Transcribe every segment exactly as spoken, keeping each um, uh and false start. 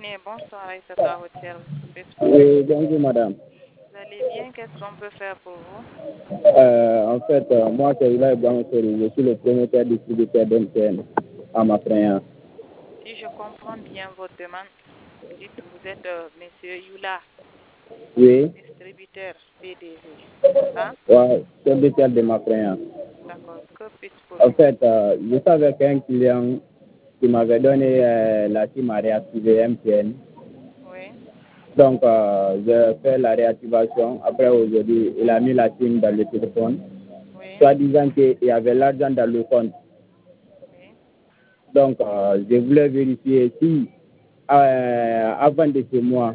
cabinet, bonsoir, et c'est à votre service. Oui, bonjour madame. Vous allez bien? Qu'est-ce qu'on peut faire pour vous? Euh, en fait, euh, moi, c'est Oula Ibrahim Sori. Je suis le promoteur distributeur d'M T N à Mafréa. Si je comprends bien votre demande, vous dites que vous êtes euh, monsieur Yula, Oui. distributeur P D G, c'est ça? Ouais, distributeur de Mafréa. D'accord. Que puis-je pour En vous? fait, euh, je suis avec un client qui m'avait donné euh, la SIM à réactiver M T N. Oui. Donc, euh, j'ai fait la réactivation. Après, aujourd'hui, il a mis la SIM dans le téléphone, Oui. soit disant qu'il y avait l'argent dans le compte. Oui. Donc, euh, je voulais vérifier si, euh, avant de ce mois,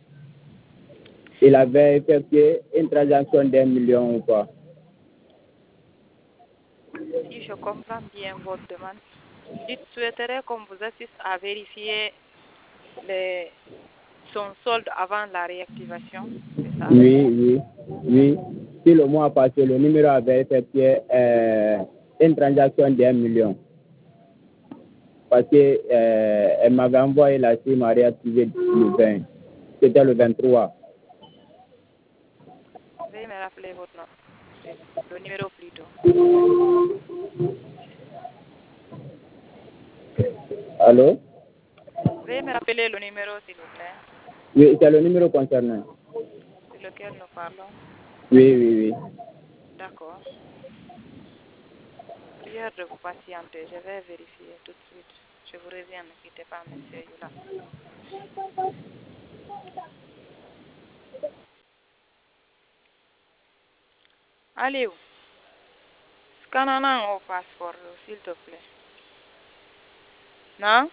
il avait effectué une transaction d'un million ou pas. Si je comprends bien votre demande, vous dites souhaiterais qu'on vous assiste à vérifier les, son solde avant la réactivation, c'est ça? Oui, oui, oui. Si le mois passé, le numéro avait effectué euh, une transaction d'un million. Parce qu'elle euh, m'avait envoyé la SIM à réactiver le vingt. C'était le vingt-trois. Veuillez me rappeler votre nom, le numéro plutôt. Allô? Veuillez me rappeler le numéro, s'il vous plaît, Oui, c'est le numéro concerné. sur lequel nous parlons. Oui, oui, oui. D'accord. Prière de vous patienter. Je vais vérifier tout de suite. Je vous reviens. Ne quittez pas, monsieur Yula. Allez où? Scanner au passeport, s'il te plaît. Non?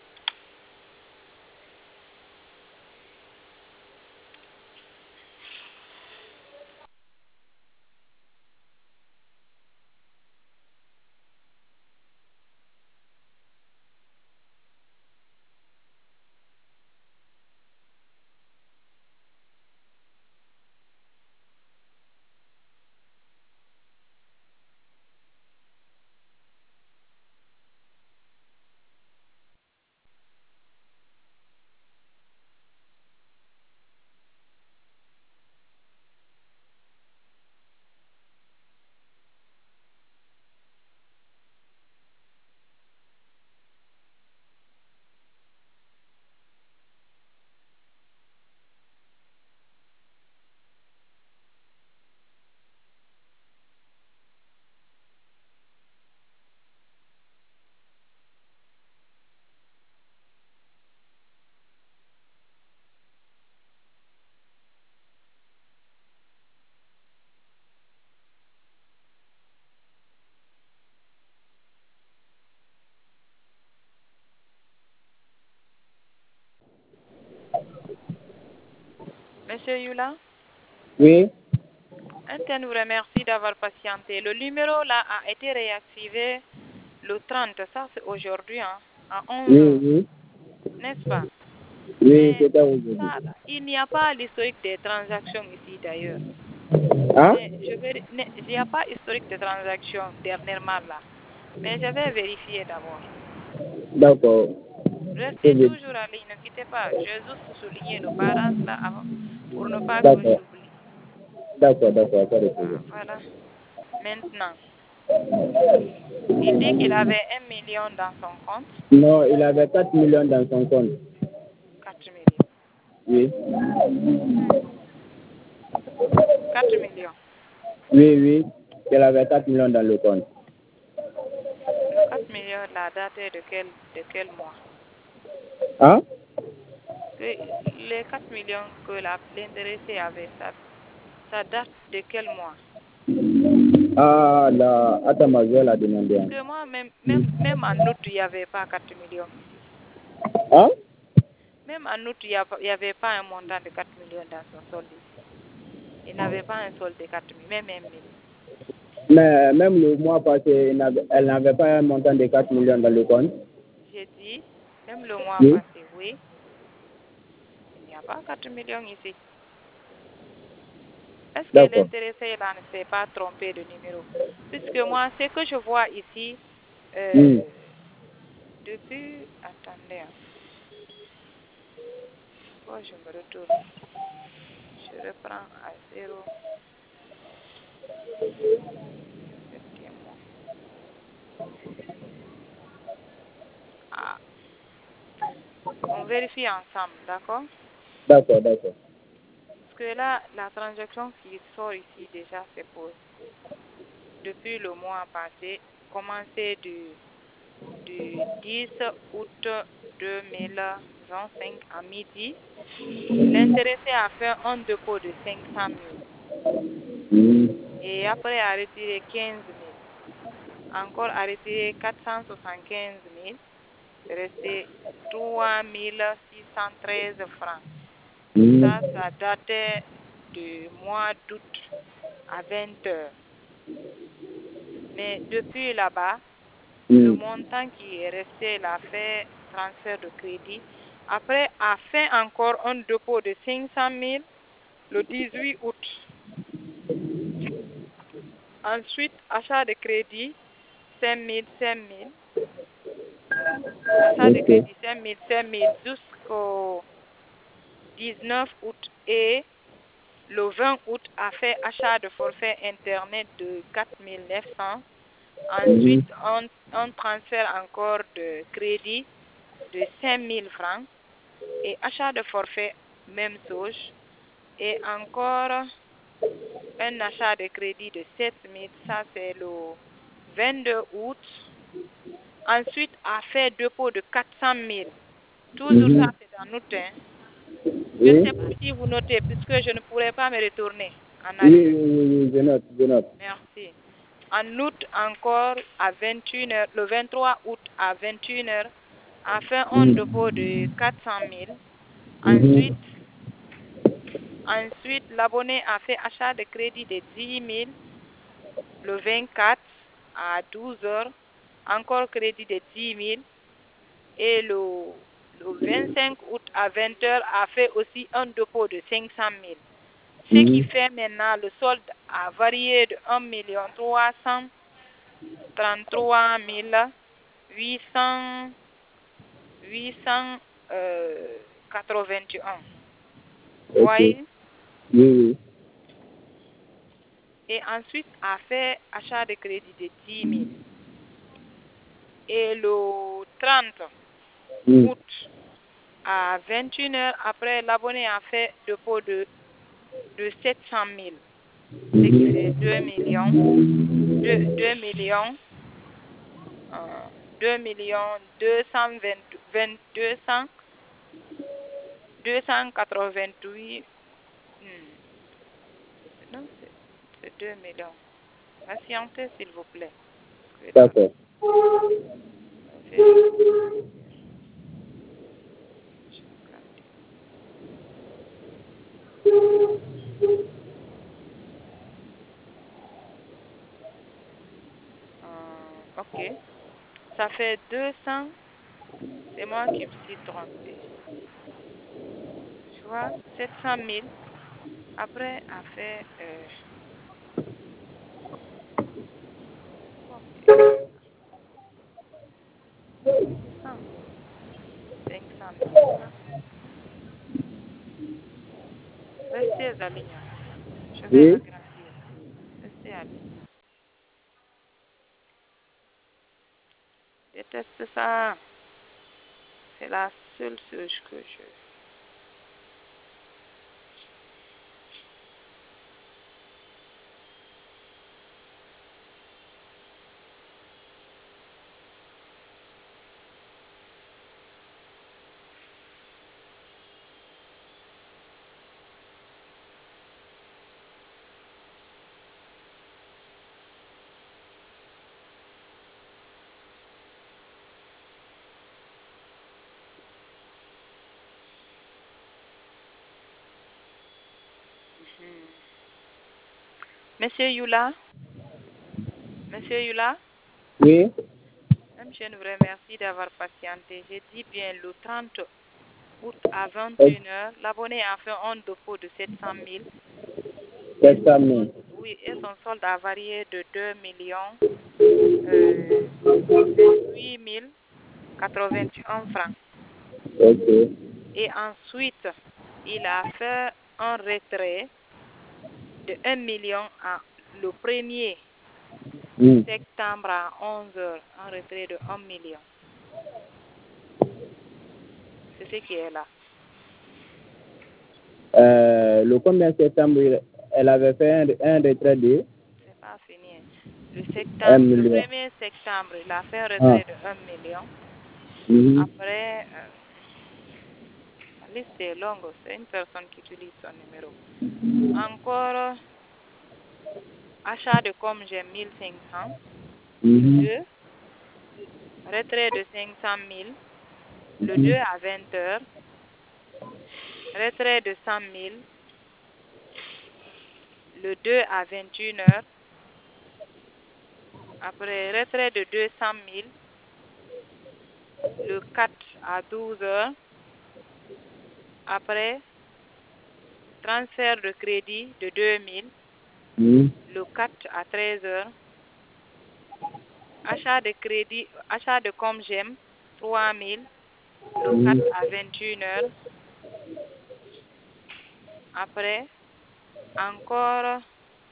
Monsieur Yula? Oui. Interne vous remercie d'avoir patienté. Le numéro là a été réactivé le trente. Ça, c'est aujourd'hui, hein, à onze Oui, heures. oui. N'est-ce pas? Oui, Mais c'était aujourd'hui. ça, là, il n'y a pas l'historique des transactions ici d'ailleurs. Hein? Mais je vais, ne- il n'y a pas historique de transactions dernièrement là. Mais je vais vérifier d'abord. D'accord. C'est Restez bien. toujours en ligne, ne quittez pas. Je vais juste souligner le balance là avant pour ne pas que D'accord. j'oublie. D'accord, d'accord, pas de Ah, problème. voilà. Maintenant, il dit qu'il avait un million dans son compte. Non, il avait quatre millions dans son compte. Quatre millions. Oui. Quatre millions. Oui, oui. Il avait quatre millions dans le compte. Le quatre millions là daté de quel de quel mois? Hein? Que les quatre millions que la- l'intéressé avait, ça, ça date de quel mois? Ah, la Atamazel a demandé. Parce que moi, même, même, même en août, il n'y avait pas quatre millions ici. Hein? Même en août, il n'y avait pas un montant de quatre millions dans son solde ici. Il n'avait pas un solde de quatre millions, même un mille. Mais même le mois passé, il n'avait- elle n'avait pas un montant de quatre millions dans le compte. J'ai dit, même le mois Oui. passé, oui, il n'y a pas quatre millions ici. Est-ce que D'accord. l'intéressé là ne s'est pas trompé de numéro? Puisque moi, ce que je vois ici, Hmm. euh, depuis, attendez, hein. D'accord, je me retourne. Je reprends à zéro. Permettez-moi. Ah. On vérifie ensemble, d'accord? D'accord, d'accord. Parce que là, la transaction qui sort ici déjà, c'est pour depuis le mois passé, commencé du, du dix août deux mille vingt-cinq à midi. L'intéressé a fait un dépôt de cinq cent mille Mhm. et après a retiré quinze mille. Encore a retiré quatre cent soixante-quinze mille. C'est resté trois mille six cent treize francs. Mhm. Ça, ça datait du mois d'août à vingt heures. Mais depuis là-bas, le Mhm. montant qui est resté, il a fait transfert de crédit. Après, a fait encore un dépôt de cinq cent mille le dix-huit août. Ensuite, achat de crédit, cinq mille, cinq mille. Achat de Ok. crédit, cinq mille, cinq mille jusqu'au dix-neuf août. Et le vingt août, a fait achat de forfait Internet de quatre mille neuf cents. Ensuite, on, on transfère encore de crédit de cinq mille francs. Et achat de forfait, même chose. Et encore un achat de crédit de sept mille. Ça, c'est le vingt-deux août. Ensuite, a fait dépôt de quatre cent mille. Toujours ça, Mhm. c'est dans août. Hein. Je ne Oui. sais pas si vous notez, puisque je ne pourrais pas me retourner en Oui, arrière. oui, oui, oui, je note, je note. Merci. En août, encore à vingt et une heures, le vingt-trois août à vingt et une heures, a fait un Mhm. dépôt de quatre cent mille. Mhm. Ensuite, ensuite l'abonné a fait achat de crédit de dix mille le vingt-quatre à douze heures. Encore crédit de dix mille. Et le, le vingt-cinq août à vingt heures a fait aussi un dépôt de cinq cent mille. Ce qui Mhm. fait maintenant le solde a varié de un million trois cent trente-trois mille huit cent quatre-vingt-un. Vous Ok. voyez? Oui, oui. Et ensuite a fait achat de crédit de dix mille. Et le trente Mhm. août à vingt et une heures, après l'abonné a fait dépôt de, de sept cent mille. Ce qui fait deux millions, deux millions, euh, deux millions deux cent vingt, deux cents, deux cent quatre-vingt-huit, hmm, non, c'est c'est deux millions. Patientez, s'il vous plaît. Parce que là, D'accord. on va vérifier. Je continue. Euh, ok. Ça fait deux cents. C'est moi qui me suis trompée. Tu vois, sept cent mille. Après, a fait... Euh, ok. Ah, cinq cent mille. Restez en ligne. Je vais Oui. agrandir. Restez en ligne. Déteste ça. C'est la seule chose que je... Mhm. Monsieur Yula, Monsieur Yula, Oui. même je vous remercie d'avoir patienté. J'ai dit bien le trente août à vingt et une heures, l'abonné a fait un dépôt de sept cent mille. Et sept cent son mille. solde, oui, et son solde a varié de deux millions euh, vingt-huit mille quatre-vingt-un francs. Ok. Et ensuite, il a fait un retrait de un million à le premier Mm. septembre à onze heures, un retrait de un million. C'est ce qui est là. Euh, le combien septembre, il- elle avait fait un, un retrait de C'est pas fini. hein. Le un septembre, le million. premier septembre, il a fait un retrait de un million. Mhm. Après, euh, la liste est longue, c'est une personne qui utilise son numéro. Encore, achat de comme j'ai mille cinq cents. Le Mhm. deux, retrait de cinq cent mille. Le Mhm. deux à vingt heures. Retrait de cent mille. Le deux à vingt et une heures. Après, retrait de deux cent mille. Le quatre à douze heures. Après, transfert de crédit de deux mille. Mhm. Le quatre à treize heures. Achat de crédit, achat de comme j'aime, trois mille. Le quatre à vingt et une heures. Après, encore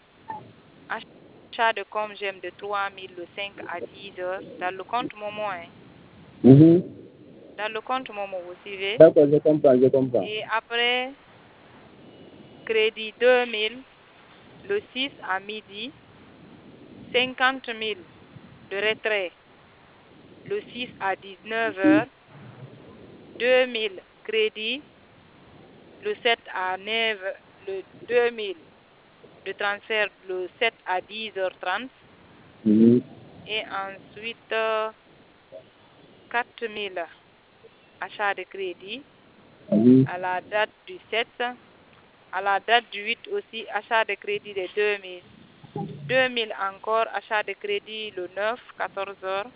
achat de comme j'aime de trois mille le cinq à dix heures. Dans le compte Momo, hein. Mhm. Dans le compte Momo, vous suivez. D'accord, je comprends, je comprends. Et après, crédit deux mille le six à midi. cinquante mille de retrait le six à dix-neuf heures. deux mille crédit le sept à neuf, le deux mille de transfert le sept à dix heures trente. Mhm. Et ensuite, euh, quatre mille achats de crédit Mhm. à la date du sept. À la date du huit aussi, achat de crédit de deux mille. deux mille encore, achat de crédit le neuf, quatorze heures.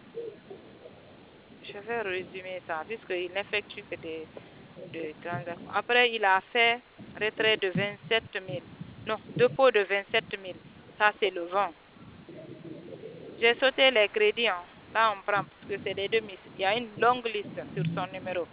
Je vais résumer ça, puisqu'il n'effectue que des, des transactions. Après, il a fait retrait de vingt-sept mille. Non, dépôt de vingt-sept mille. Ça, c'est le vingt. J'ai sauté les crédits. Hein. Là, on prend, parce que c'est les deux mille. Il y a une longue liste sur son numéro.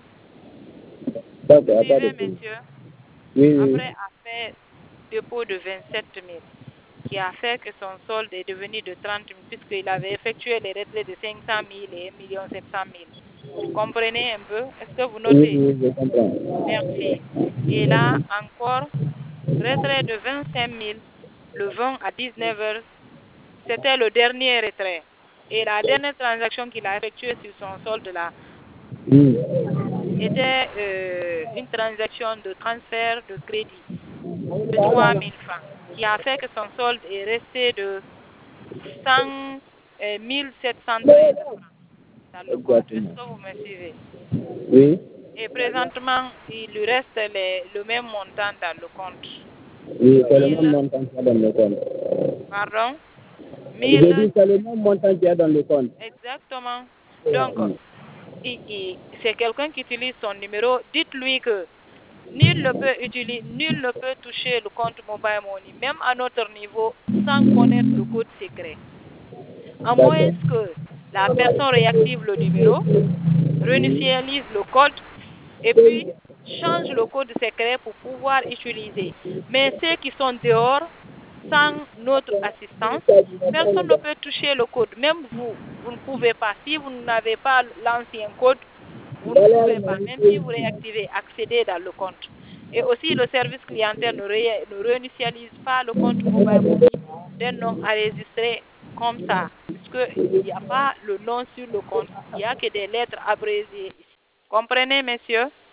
Vous D'accord, pas de suivez, problème. monsieur? Oui, oui. Après, a fait dépôt de vingt-sept mille, qui a fait que son solde est devenu de trente mille, puisqu'il avait effectué les retraits de cinq cent mille et un million sept cent mille. Vous comprenez un peu? Est-ce que vous Oui, notez? oui, je comprends. Merci. Et là, encore, retrait de vingt-cinq mille, le vingt à dix-neuf heures. C'était le dernier retrait. Et la dernière transaction qu'il a effectuée sur son solde là Mhm. était euh, une transaction de transfert de crédit de trois mille francs, qui a fait que son solde est resté de cent, euh, mille sept cent treize francs dans le compte. Est-ce Exactement. que vous me suivez? Oui, Et présentement, il lui reste les- le même montant dans le compte. oui, c'est le même mille, montant qu'il y a dans le compte. pardon, Je mille, dis c'est le même montant qu'il y a dans le compte. exactement. Donc, Mm. il- il- c'est quelqu'un qui utilise son numéro. Dites-lui que nul ne peut utiliser, nul ne peut toucher le compte mobile money, même à notre niveau, sans connaître le code secret. À moins D'accord. que la personne réactive le numéro, réinitialise le code et puis change le code secret pour pouvoir utiliser. Mais ceux qui sont dehors, sans notre assistance, personne ne peut toucher le code. Même vous, vous ne pouvez pas. Si vous n'avez pas l'ancien code, vous ne pouvez pas. Même si vous réactivez, accéder dans le compte. Et aussi, le service clientèle ne, ré, ne réinitialise pas le compte mobile money d'un nom enregistré comme ça. Puisqu'il n'y a pas le nom sur le compte. Il n'y a que des lettres abrégées ici. Comprenez, messieurs?